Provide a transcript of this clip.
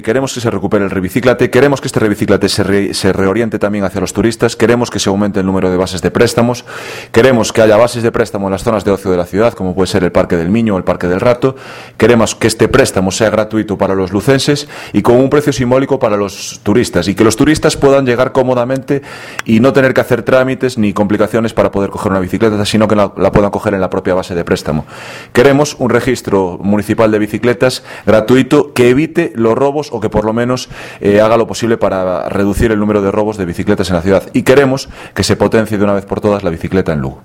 Queremos que se recupere el Revicíclate, queremos que este Revicíclate se reoriente también hacia los turistas, queremos que se aumente el número de bases de préstamos, queremos que haya bases de préstamo en las zonas de ocio de la ciudad, como puede ser el Parque del Miño o el Parque del Rato, queremos que este préstamo sea gratuito para los lucenses y con un precio simbólico para los turistas, y que los turistas puedan llegar cómodamente y no tener que hacer trámites ni complicaciones para poder coger una bicicleta, sino que la puedan coger en la propia base de préstamo. Queremos un registro municipal de bicicletas gratuito que evite los robos o que por lo menos haga lo posible para reducir el número de robos de bicicletas en la ciudad. Y queremos que se potencie de una vez por todas la bicicleta en Lugo.